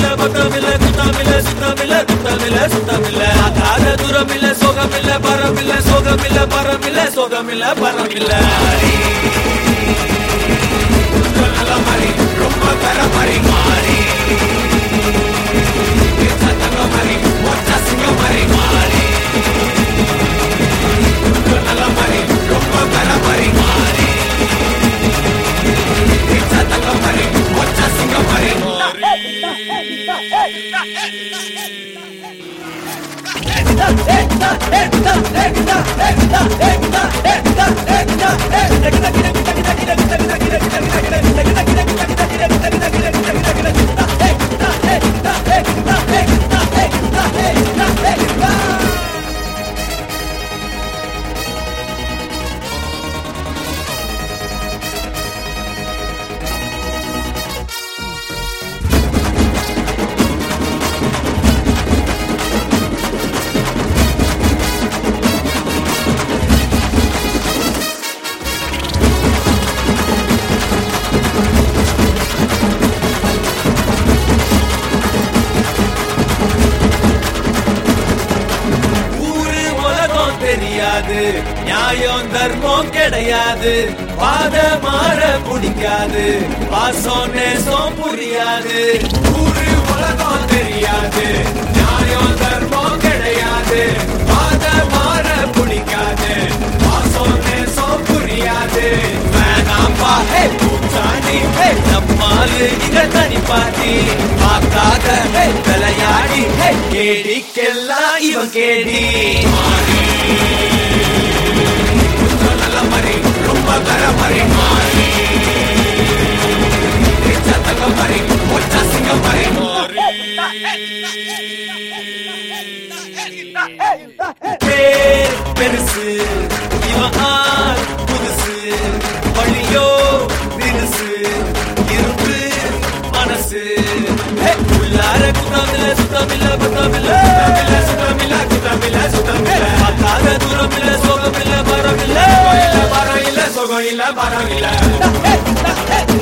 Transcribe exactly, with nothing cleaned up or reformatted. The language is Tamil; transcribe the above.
பத்தமில்ல குத்தமில்ல சுத்தமில்ல குத்தமில்ல சுத்தமில்ல ஆகாத தூரமில்ல சோகமில்ல பரமில்ல சோகமில்ல பரமில்ல சோகமில்ல பரமில்ல நல்ல மாதிரி ரொம்ப தர மாதிரி மாறி சத்தங்க மாதிரி ஒற்ற சிங்க மாதிரி மாறி நல்ல மாதிரி ரொம்ப தர மாதிரி மாறி சத்தங்க மாதிரி ஒற்ற சிங்க மாதிரி நியாயம் தர்மம் கிடையாது பாத மாற பிடிக்காது பாசம் நேசம் புரியாது ஊரு உலகம் தெரியாது நியாயம் தர்மம் கிடையாது பாத மாற பிடிக்காது பாசம் நேசம் புரியாது வேணாம்பா ஹே பூச்சாண்டி ஹே நம்மாலு இங்க தனிப்பாட்டி பார்க்காத ஹே விளையாடி ஹே கேடிக்கெல்லாம் இவன் கேடி Mari, rumba cara mari mari. Chatanga mari, ocha singa mari mari. Hey, perusu, ivan pudusu, valiyo dinusu, irumbu manasu. Hey, ullara kutamilla sutamilla batamilla, sutamilla kutamilla sutamilla. Akada duramilla sogamilla baramilla. Sogoilla, baravilla.